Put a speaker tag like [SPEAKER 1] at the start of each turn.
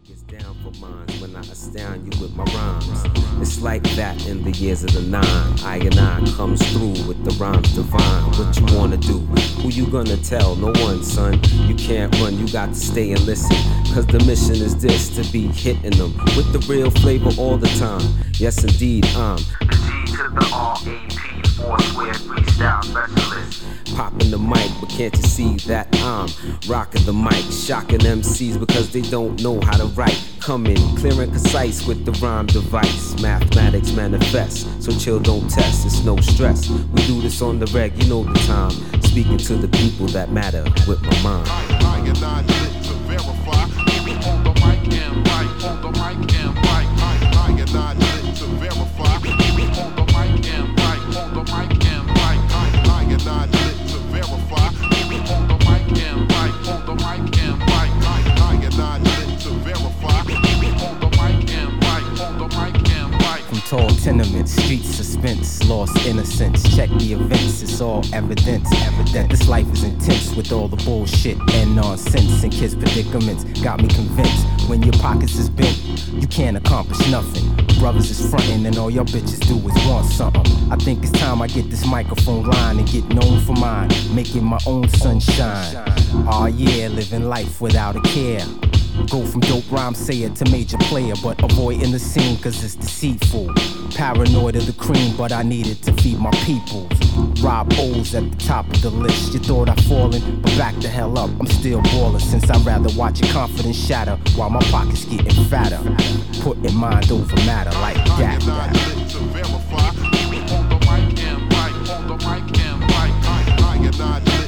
[SPEAKER 1] Gets down for mines when I astound you with my rhymes. It's like that in the years of the nine. I and I comes through with the rhymes divine. What you wanna do? Who you gonna tell? No one, son. You can't run, you got to stay and listen. Cause the mission is this, to be hitting them with the real flavor all the time. Yes, indeed, I'm the G to the R-A-P, four square freestyle specialist. Popping the mic, but can't you see that I'm rocking the mic, shocking MCs because they don't know how to write. Come in, clear and concise with the rhyme device. Mathematics manifest, so chill, don't test, it's no stress. We do this on the reg, you know the time. Speaking to the people that matter with my mind.
[SPEAKER 2] I and I lit to verify. On the mic and right, on the mic and right. I and I lit to verify. On the mic and right, on the mic and right. I and I lit to verify. On the mic and right, on the mic and right. I and I lit to verify. On the mic and right, on the mic and right.
[SPEAKER 3] From tall tenements, street suspense, lost innocence. Check the events, it's all evidence. That this life is intense with all the bullshit and nonsense and kids' predicaments. Got me convinced when your pockets is bent, you can't accomplish nothing. Brothers is frontin' and all your bitches do is want something. I think it's time I get this microphone line and get known for mine, making my own sunshine. Aw yeah, living life without a care. Go from dope rhyme sayer to major player, but avoiding the scene cause it's deceitful. Paranoid of the cream, but I needed to feed my people. Rob O's at the top of the list. You thought I'd fallen, but back the hell up. I'm still ballin' since I'd rather watch your confidence shatter while my pockets getting fatter. Putting mind over matter like that.
[SPEAKER 2] I lit to verify. On the mic and right, on the mic and right. I and I lit